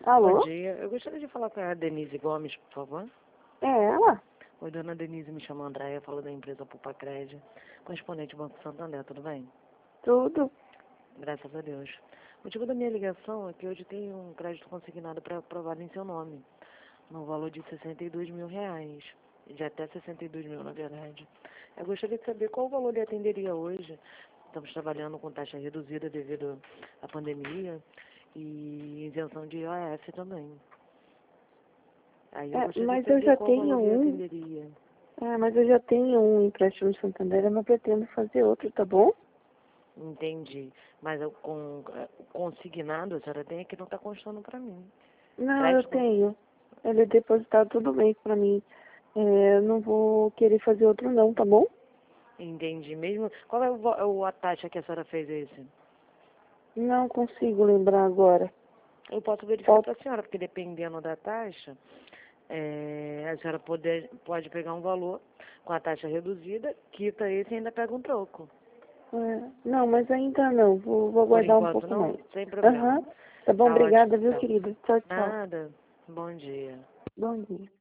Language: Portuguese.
Bom Alô? dia. Eu gostaria de falar com a Denise Gomes, por favor. É ela? Oi, dona Denise, me chamo Andréia, falo da empresa Pupacred, correspondente Banco Santander, tudo bem? Tudo. Graças a Deus. O motivo da minha ligação é que hoje tem um crédito consignado para aprovado em seu nome, no valor de R$ 62.000, de até 62 mil, na verdade. Eu gostaria de saber qual o valor lhe atenderia hoje. Estamos trabalhando com taxa reduzida devido à pandemia e isenção de IOF também. Aí eu gostaria Mas de eu saber já qual valor tenho lhe um. atenderia. Mas eu já tenho um empréstimo no Santander, eu não pretendo fazer outro, tá bom? Entendi. Mas o consignado a senhora tem é que não está constando para mim. Não, eu Crédito. tenho. Ele é depositado tudo bem pra mim. Eu não vou querer fazer outro não, tá bom? Entendi. Mesmo. Qual é a taxa que a senhora fez esse? Não consigo lembrar agora. Eu posso verificar para a senhora, porque dependendo da taxa, a senhora pode pegar um valor com a taxa reduzida, quita esse e ainda pega um troco. Não, mas ainda não. Vou Por aguardar um enquanto pouco não, mais. sem problema. Aham. Tá bom, Tá ótimo, obrigada, viu, então. querida? Tchau, tchau. Nada. Bom dia. Bom dia.